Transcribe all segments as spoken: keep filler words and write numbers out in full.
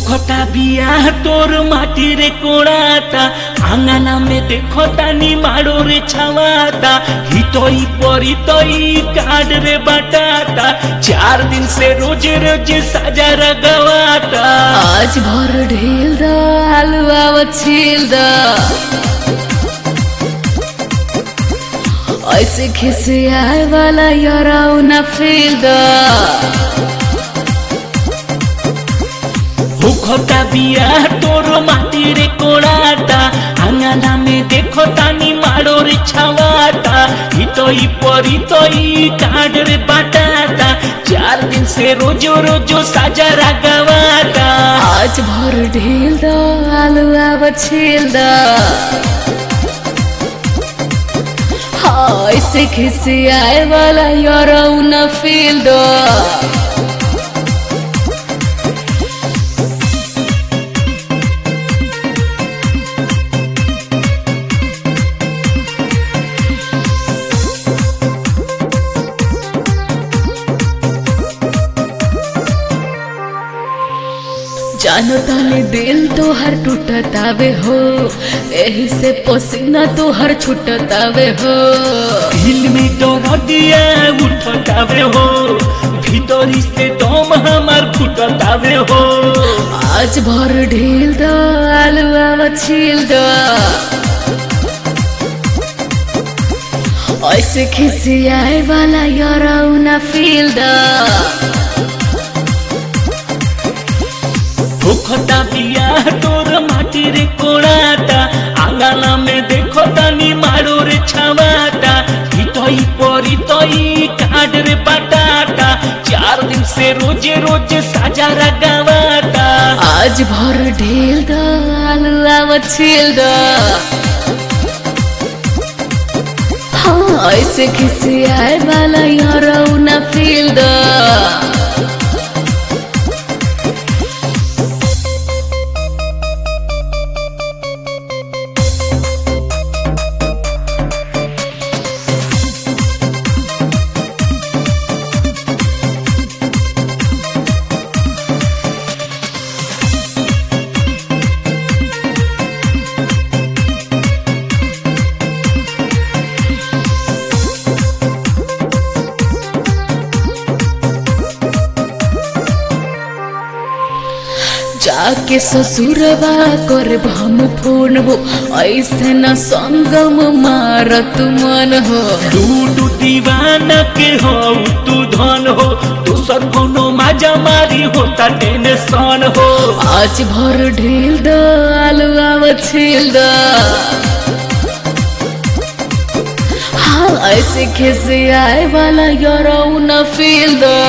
भूखता बिया तोर माटी रे कोड़ाता आंगना में देखो तानी माड़ो रे छावाता हितोई परितोई काड रे बाटाता चार दिन से रोज रोज साजा रगवाता। आज भर ढील द आलुआ छील द ऐसे खिसे आए वाला याराऊ न फील द भूखता बिया तोर माटी रे कोड़ाता आंगना में देखो तानी माड़ो रे छावाता हितोई परितोई काड रे बाटाता चार दिन से रोजो रोजो साजा रगवाता। आज भर ढील द आलुआ छील द ऐसे खिसे आए वाला याराऊ न फील द जानो ताने दिल तो हर टूटतावे हो एही से पसीना तो हर छूटतावे हो दिल में दर्दिया उठतावे हो भीतरी से दम हमार फुटतावे हो। आज भर ढील द आलुआ छील द ऐसे खिसी आए वाला याराऊ न फील द भूखता बिया तोर माटी रे कोड़ाता आंगना में देखो तानी माड़ो रे छावाता हितोई परितोई काड रे बाटाता चार दिन से रोजे रोजे साजा रगवाता। आज भर ढील द आलुआ छील द हाँ ऐसे खिसी आए वाला याराऊ न फील द जाके ससुरवा कर हम फोन हो ऐसे न संगम मारत मन हो टूटू दीवाना के हो तू धन हो दूसर कोनो मजा मारी होता टेंशन हो। आज भर ढील द आलुआ छील द हाँ ऐसे खिसे आए वाला याराऊ न फील द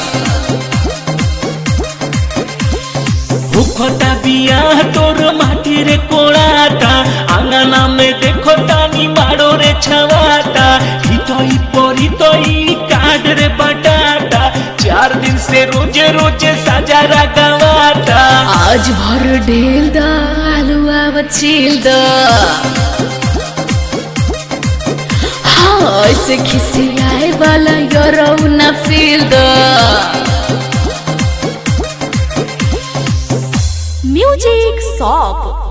भूखता बिया तोर माटी रे कोड़ाता आंगना में देखो तानी माड़ो रे छावाता हितोई परितोई काड रे बाटाता चार दिन से रोजे रोजे साजा रगवाता। आज भर ढील द आलुआ छील द हाँ ऐसे खिसी आए वाला याराऊ न फील द म्यूजिक शॉप।